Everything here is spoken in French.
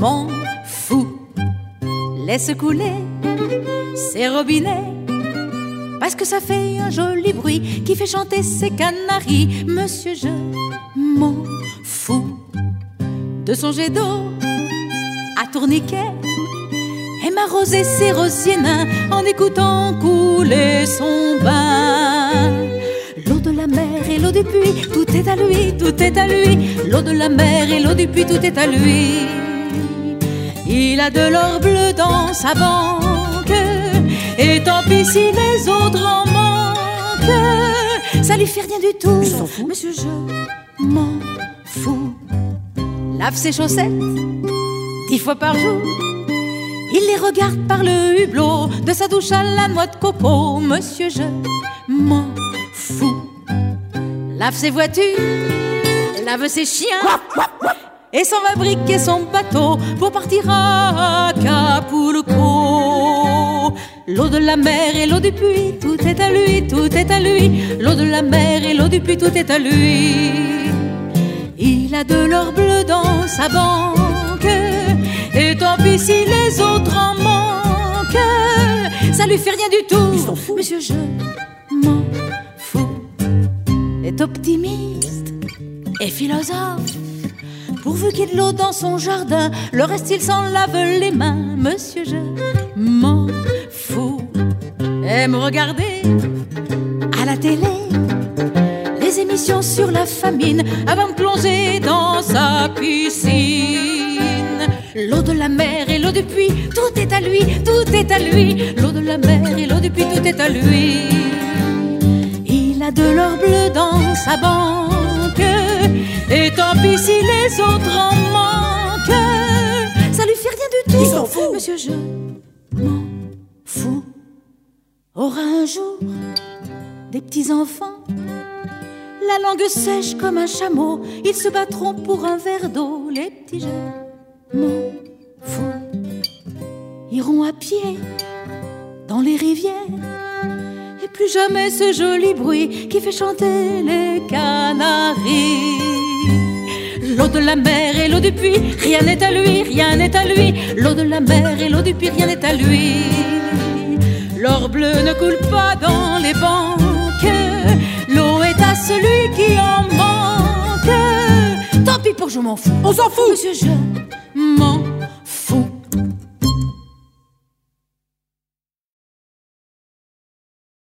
m'en fous. Laisse couler ces robinets, parce que ça fait un joli bruit qui fait chanter ces canaris. Monsieur, je m'en fous de son jet d'eau à tourniquet et m'arroser ses rosiers nains en écoutant couler son bain. L'eau de la mer et l'eau du puits, tout est à lui, tout est à lui. L'eau de la mer et l'eau du puits, tout est à lui. Il a de l'or bleu dans sa banque, et tant pis si les autres en manquent. Ça lui fait rien du tout, monsieur, je m'en fous. Lave ses chaussettes 10 fois par jour, il les regarde par le hublot de sa douche à la noix de coco. Monsieur, je m'en fous. Lave ses voitures, lave ses chiens, et s'en va briquer son bateau pour partir à Acapulco. L'eau de la mer et l'eau du puits, tout est à lui, tout est à lui. L'eau de la mer et l'eau du puits, tout est à lui. Il a de l'or bleu dans sa banque, et tant pis si les autres en manquent. Ça lui fait rien du tout, il s'en fout. Monsieur, je m'en fous. Est optimiste et philosophe, pourvu qu'il y ait de l'eau dans son jardin, le reste il s'en lave les mains. Monsieur, je m'en fous. Aime regarder à la télé les émissions sur la famine avant de plonger dans sa piscine. L'eau de la mer et l'eau du puits, tout est à lui, tout est à lui. L'eau de la mer et l'eau du puits, tout est à lui. Il a de l'or bleu dans sa banque, et tant pis si les autres en manquent. Ça lui fait rien du tout, il s'en fout. Monsieur, je m'en fous. Aura un jour des petits-enfants, la langue sèche comme un chameau, ils se battront pour un verre d'eau. Les petits, je m'en fous. Iront à pied dans les rivières, et plus jamais ce joli bruit qui fait chanter les canaris. L'eau de la mer et l'eau du puits, rien n'est à lui, rien n'est à lui. L'eau de la mer et l'eau du puits, rien n'est à lui. L'or bleu ne coule pas dans les banques, l'eau est à celui qui en manque. Tant pis pour je m'en fous, on s'en fout. Monsieur, je m'en